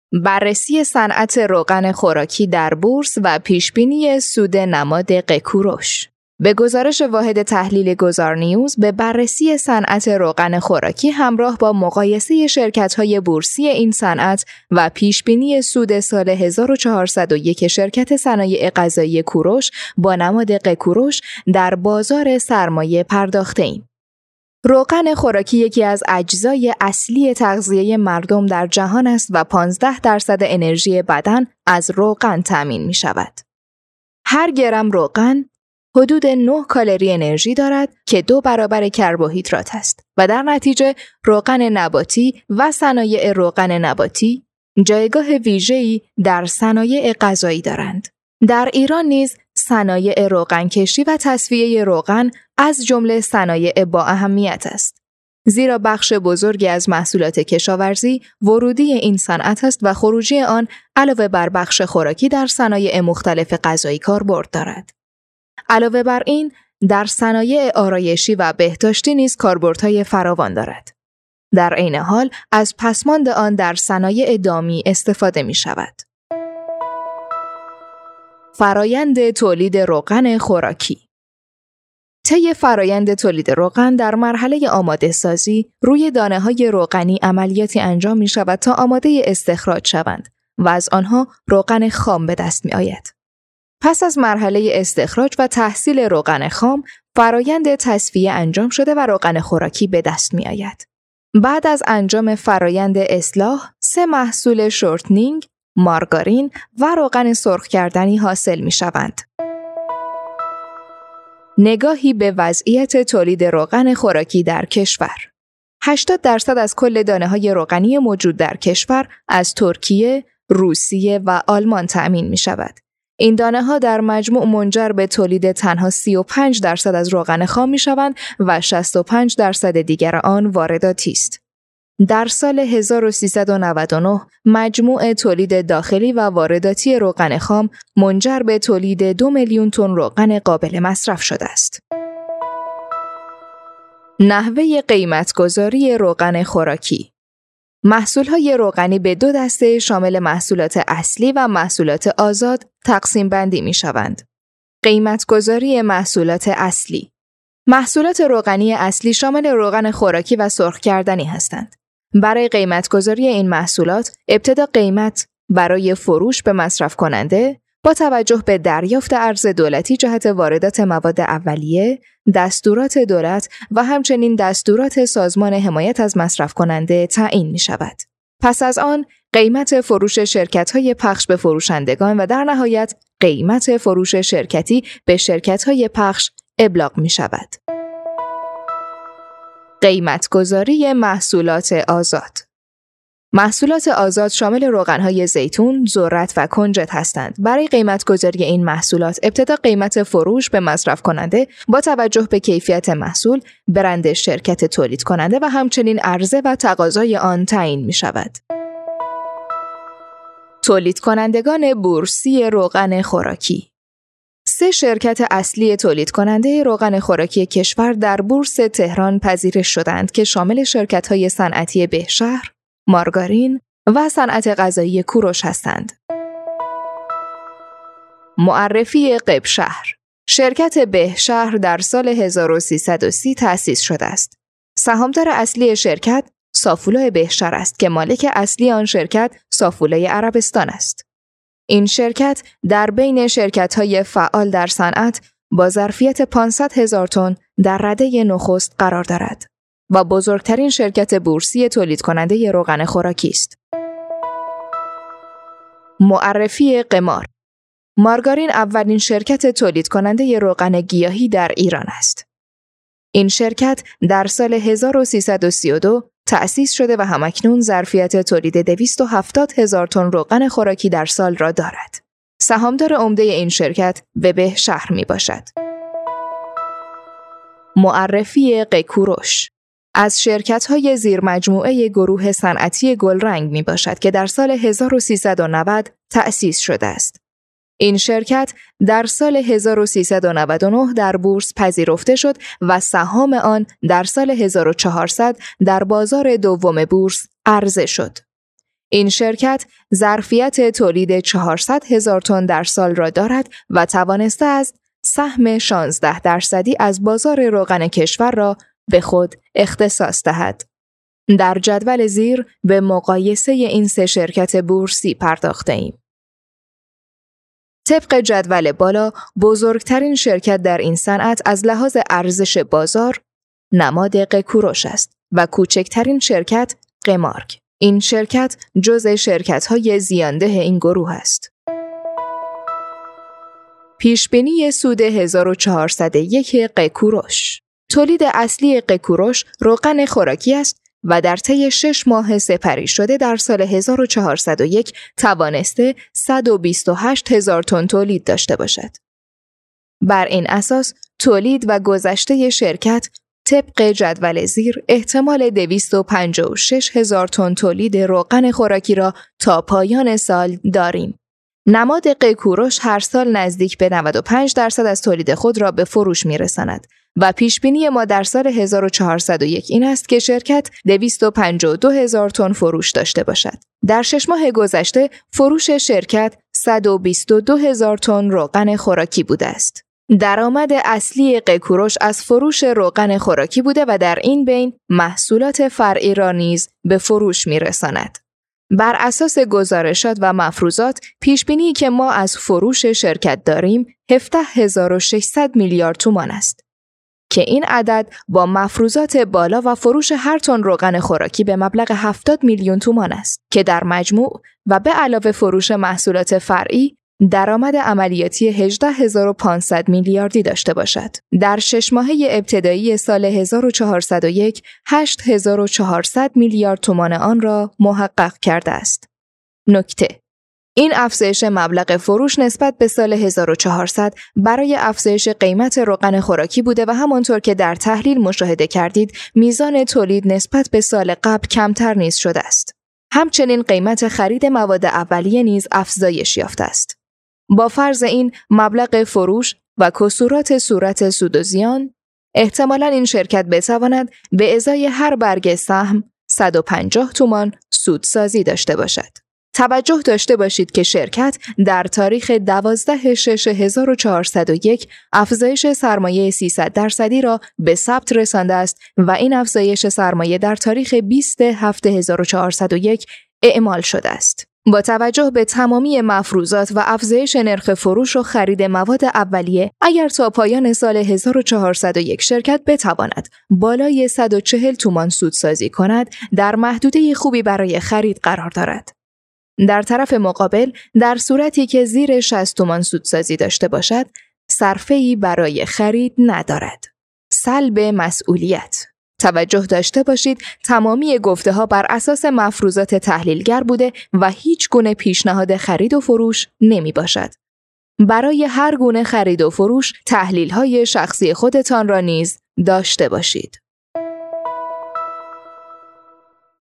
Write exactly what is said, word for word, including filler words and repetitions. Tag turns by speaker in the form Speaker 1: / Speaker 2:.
Speaker 1: بررسی صنعت روغن خوراکی در بورس و پیشبینی سود نماد قکوروش. به گزارش واحد تحلیل گذار نیوز، به بررسی صنعت روغن خوراکی همراه با مقایسه شرکت‌های بورسی این صنعت و پیشبینی سود سال هزار و چهارصد و یک شرکت صنایع غذایی کوروش با نماد قکوروش در بازار سرمایه پرداخته‌ایم. روغن خوراکی یکی از اجزای اصلی تغذیه مردم در جهان است و پانزده درصد انرژی بدن از روغن تامین می شود. هر گرم روغن حدود نه کالری انرژی دارد که دو برابر کربوهیدرات است و در نتیجه روغن نباتی و صنایع روغن نباتی جایگاه ویژه‌ای در صنایع غذایی دارند. در ایران نیز صنایع روغن کشی و تصفیه روغن از جمله صنایع با اهمیت است. زیرا بخش بزرگی از محصولات کشاورزی ورودی این صنعت است و خروجی آن علاوه بر بخش خوراکی در صنایع مختلف غذایی کاربرد دارد. علاوه بر این، در صنایع آرایشی و بهداشتی نیز کاربردهای فراوان دارد. در عین حال از پسماند آن در صنایع دامی استفاده می شود. فرایند تولید روغن خوراکی. طی فرایند تولید روغن در مرحله آماده سازی روی دانه‌های روغنی عملیاتی انجام می شود تا آماده استخراج شوند و از آنها روغن خام به دست می آید. پس از مرحله استخراج و تحصیل روغن خام، فرایند تصفیه انجام شده و روغن خوراکی به دست می آید. بعد از انجام فرایند اصلاح، سه محصول شورتنینگ، مارگارین و روغن سرخ کردنی حاصل می شوند. نگاهی به وضعیت تولید روغن خوراکی در کشور. هشتاد درصد از کل دانه‌های روغنی موجود در کشور از ترکیه، روسیه و آلمان تأمین می شود. این دانه‌ها در مجموع منجر به تولید تنها سی و پنج درصد از روغن خام می شوند و شصت و پنج درصد دیگر آن وارداتی است. در سال هزار و سیصد و نود و نه مجموع تولید داخلی و وارداتی روغن خام منجر به تولید دو میلیون تن روغن قابل مصرف شده است. نحوه قیمت‌گذاری روغن خوراکی. محصول‌های روغنی به دو دسته شامل محصولات اصلی و محصولات آزاد تقسیم بندی می‌شوند. قیمت‌گذاری محصولات اصلی. محصولات روغنی اصلی شامل روغن خوراکی و سرخ کردنی هستند. برای قیمت‌گذاری این محصولات، ابتدا قیمت برای فروش به مصرف کننده با توجه به دریافت ارز دولتی جهت واردات مواد اولیه، دستورات دولت و همچنین دستورات سازمان حمایت از مصرف کننده تعیین می شود. پس از آن، قیمت فروش شرکت‌های پخش به فروشندگان و در نهایت قیمت فروش شرکتی به شرکت‌های پخش ابلاغ می شود. قیمت‌گذاری محصولات آزاد. محصولات آزاد شامل روغن‌های زیتون، ذرت و کنجد هستند. برای قیمت‌گذاری این محصولات، ابتدا قیمت فروش به مصرف کننده با توجه به کیفیت محصول، برند شرکت تولید کننده و همچنین عرضه و تقاضای آن تعیین می‌شود. تولید کنندگان بورسی روغن خوراکی. سه شرکت اصلی تولید کننده روغن خوراکی کشور در بورس تهران پذیرش شدند که شامل شرکت‌های صنعتی بهشهر، مارگارین و صنعت غذایی کوروش هستند. معرفی قبشهر. شرکت بهشهر در سال هزار و سیصد و سی تأسیس شده است. سهامدار اصلی شرکت سافولای بهشهر است که مالک اصلی آن شرکت سافولای عربستان است. این شرکت در بین شرکت‌های فعال در صنعت با ظرفیت پانصد هزار تن در رده نخست قرار دارد و بزرگترین شرکت بورسی تولید کننده روغن خوراکی است. معرفی قمار. مارگارین اولین شرکت تولید کننده روغن گیاهی در ایران است. این شرکت در سال هزار و سیصد و سی و دو تأسیس شده و همکنون ظرفیت تولید دویست و هفتاد هزار تن روغن خوراکی در سال را دارد. سهامدار عمده این شرکت به بهشهر می باشد. معرفی قکوروش. از شرکت‌های زیرمجموعه گروه صنعتی گلرنگ می باشد که در سال هزار و سیصد و نود تأسیس شده است. این شرکت در سال هزار و سیصد و نود و نه در بورس پذیرفته شد و سهام آن در سال هزار و چهارصد در بازار دوم بورس عرضه شد. این شرکت ظرفیت تولید چهارصد هزار تن در سال را دارد و توانسته است سهم شانزده درصدی از بازار روغن کشور را به خود اختصاص دهد. در جدول زیر به مقایسه این سه شرکت بورسی پرداخته ایم. طبق جدول بالا، بزرگترین شرکت در این صنعت از لحاظ ارزش بازار نماد قکوروش است و کوچکترین شرکت قمارک. این شرکت جزء شرکت‌های زیانده این گروه است. پیشبینی سود هزار و چهارصد و یک قکوروش. تولید اصلی قکوروش روغن خوراکی است و در طی شش ماه سپری شده در سال هزار و چهارصد و یک توانسته صد و بیست و هشت هزار تن تولید داشته باشد. بر این اساس تولید و گذشته شرکت طبق جدول زیر احتمال دویست و پنجاه و شش هزار تن تولید روغن خوراکی را تا پایان سال داریم. نماد قکوروش هر سال نزدیک به نود و پنج درصد از تولید خود را به فروش می‌رساند و پیشبینی ما در سال هزار و چهارصد و یک این است که شرکت دویست و پنجاه و دو هزار تن فروش داشته باشد. در شش ماه گذشته فروش شرکت صد و بیست و دو هزار تن روغن خوراکی بوده است. درآمد اصلی قکوروش از فروش روغن خوراکی بوده و در این بین محصولات فرعی را نیز به فروش می‌رساند. بر اساس گزارشات و مفروضات، پیشبینی که ما از فروش شرکت داریم هفده هزار و ششصد میلیارد تومان است که این عدد با مفروضات بالا و فروش هر تن روغن خوراکی به مبلغ هفتاد میلیون تومان است که در مجموع و به علاوه فروش محصولات فرعی درآمد عملیاتی هجده هزار و پانصد میلیاردی داشته باشد. در شش ماهه ابتدایی سال هزار و چهارصد و یک، هشت هزار و چهارصد میلیارد تومان آن را محقق کرده است. نکته: این افزایش مبلغ فروش نسبت به سال هزار و چهارصد برای افزایش قیمت روغن خوراکی بوده و همانطور که در تحلیل مشاهده کردید، میزان تولید نسبت به سال قبل کمتر نیز شده است. همچنین قیمت خرید مواد اولیه نیز افزایش یافته است. با فرض این مبلغ فروش و کسورات صورت سود و زیان، احتمالاً این شرکت بتواند به ازای هر برگ سهم صد و پنجاه تومان سودسازی داشته باشد. توجه داشته باشید که شرکت در تاریخ دوازده شش هزار و چهارصد و یک افزایش سرمایه سیصد درصدی را به ثبت رسانده است و این افزایش سرمایه در تاریخ بیست هفت هزار و چهارصد و یک اعمال شده است. با توجه به تمامی مفروضات و افزایش نرخ فروش و خرید مواد اولیه، اگر تا پایان سال هزار و چهارصد و یک شرکت بتواند بالای صد و چهل تومان سودسازی کند، در محدوده خوبی برای خرید قرار دارد. در طرف مقابل، در صورتی که زیر شصت تومان سودسازی داشته باشد، صرفه‌ای برای خرید ندارد. سلب مسئولیت. توجه داشته باشید تمامی گفته ها بر اساس مفروضات تحلیلگر بوده و هیچ گونه پیشنهاد خرید و فروش نمی باشد. برای هر گونه خرید و فروش تحلیل های شخصی خودتان را نیز داشته باشید.